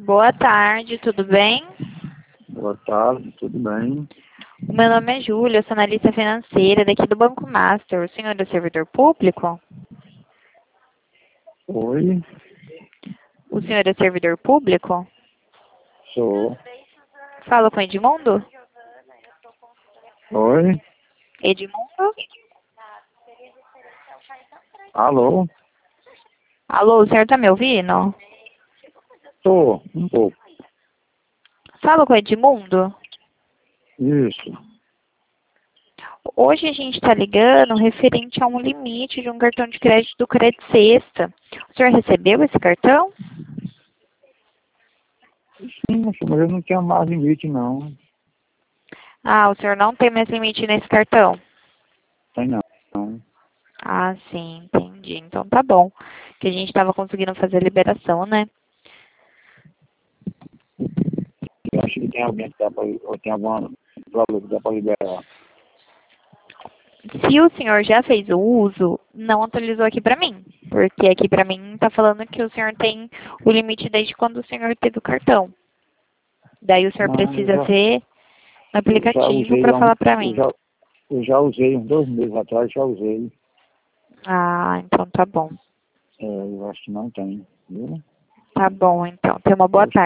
Boa tarde, tudo bem? Boa tarde, tudo bem? O meu nome é Júlia, eu sou analista financeira daqui do Banco Master. O senhor é servidor público? Oi, O senhor é servidor público? sou. Falo com Edmundo? Oi, Edmundo? alô? Alô, o senhor tá me ouvindo? Tô, um pouco. Falo com Edmundo? Isso. Hoje a gente está ligando referente a um limite de um cartão de crédito do Crédito Sexta. O senhor recebeu esse cartão? Sim, moço, mas eu não tenho mais limite, não. Ah, o senhor não tem mais limite nesse cartão? Tem não. Ah, sim, entendi. Então tá bom. Que a gente estava conseguindo fazer a liberação, né? Eu acho que tem alguém que dá pra, ou tem alguma prova que dá pra liberar. Se o senhor já fez o uso, não atualizou aqui para mim. Porque aqui para mim está falando que o senhor tem o limite desde quando o senhor teve o cartão. Daí o senhor Não, precisa ver no eu já aplicativo usei para há falar para eu mim. já, eu já usei uns 2 meses atrás, já usei. Ah, então tá bom. Eu acho que não tem, viu? Tá bom, então. Tenha uma boa tarde.